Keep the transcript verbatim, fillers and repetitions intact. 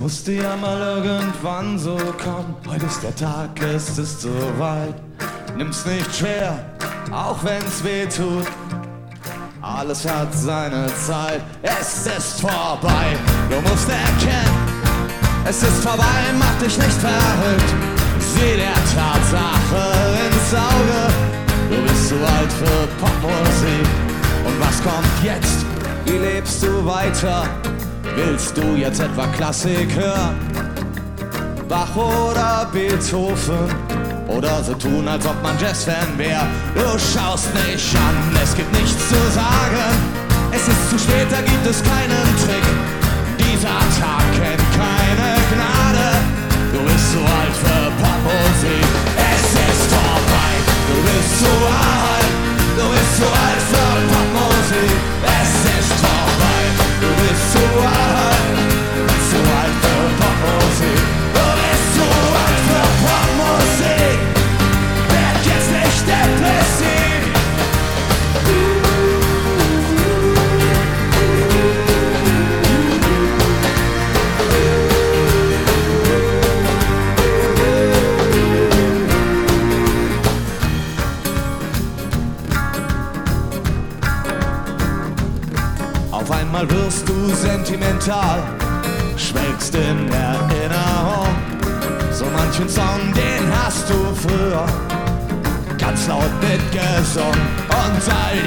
Musste ja mal irgendwann so kommen. Heute ist der Tag, es ist soweit. Nimm's nicht schwer, auch wenn's weh tut. Alles hat seine Zeit, es ist vorbei. Du musst erkennen, es ist vorbei, mach dich nicht verrückt. Sieh der Tatsache ins Auge. Du bist zu alt für Popmusik. Und was kommt jetzt? Wie lebst du weiter? Willst du jetzt etwa Klassik hören? Bach oder Beethoven? Oder so tun, als ob man Jazzfan wär. Du schaust nicht an, es gibt nichts zu sagen. Es ist zu spät, da gibt es keinen Trick. Dieser Tag kennt keine Gnade. Du bist zu alt für Popmusik. Es ist vorbei, du bist zu alt. Du bist zu alt für Popmusik. Es ist vorbei, du bist zu alt. Zu alt für Popmusik. Du bist zu alt für Popmusik. Werd jetzt nicht depressiv. Auf einmal wirst du sentimental, schwelgst in Erinnerung. So manchen Song, den hast du früher ganz laut mitgesungen. Und all